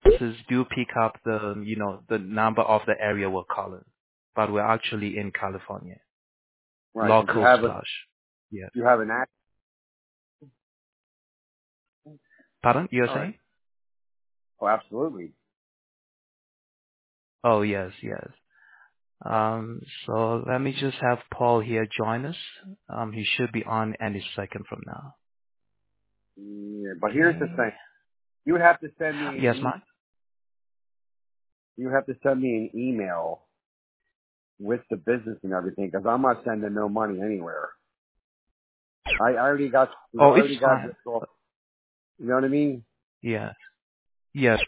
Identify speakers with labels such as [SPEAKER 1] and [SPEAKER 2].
[SPEAKER 1] businesses do pick up the number of the area we're calling, but we're actually in California.
[SPEAKER 2] Right.
[SPEAKER 1] Local slash. Yeah.
[SPEAKER 2] You have an act.
[SPEAKER 1] Pardon? You're
[SPEAKER 2] All
[SPEAKER 1] saying?
[SPEAKER 2] right. Oh, absolutely.
[SPEAKER 1] Oh, yes. So let me just have Paul here join us. He should be on any second from now.
[SPEAKER 2] Yeah, but here's the
[SPEAKER 1] Okay.
[SPEAKER 2] thing. You would have to send me
[SPEAKER 1] Yes, Mike?
[SPEAKER 2] you have to send me an email with the business and everything, because I'm not sending no money anywhere. I already got
[SPEAKER 1] Oh, it's fine.
[SPEAKER 2] this off. You know what I mean?
[SPEAKER 1] Yes. Yes.